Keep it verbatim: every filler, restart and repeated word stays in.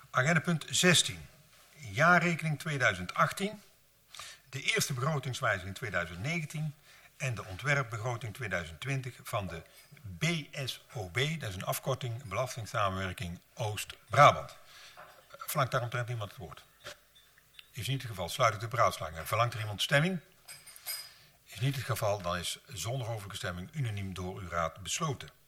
Agendapunt zestien. Jaarrekening tweeduizend achttien. De eerste begrotingswijziging tweeduizend negentien. En de ontwerpbegroting tweeduizend twintig van de B S O B. Dat is een afkorting, Belastingssamenwerking Oost-Brabant. Verlangt daaromtrent iemand het woord? Is niet het geval, sluit ik de beraadslaging. Verlangt er iemand stemming? Is niet het geval, dan is zonder hoofdelijke stemming unaniem door uw raad besloten.